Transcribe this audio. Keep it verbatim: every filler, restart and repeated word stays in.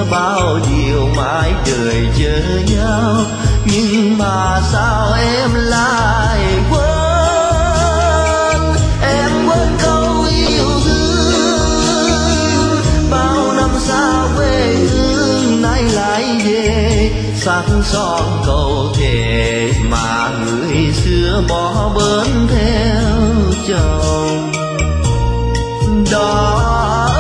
xưa bao điều mãi đời chờ nhau, nhưng mà sao em lại quên, em quên câu yêu thương. Bao năm xa quê hương nay lại về, sắc son câu thề mà người xưa bỏ bến theo chồng. Đó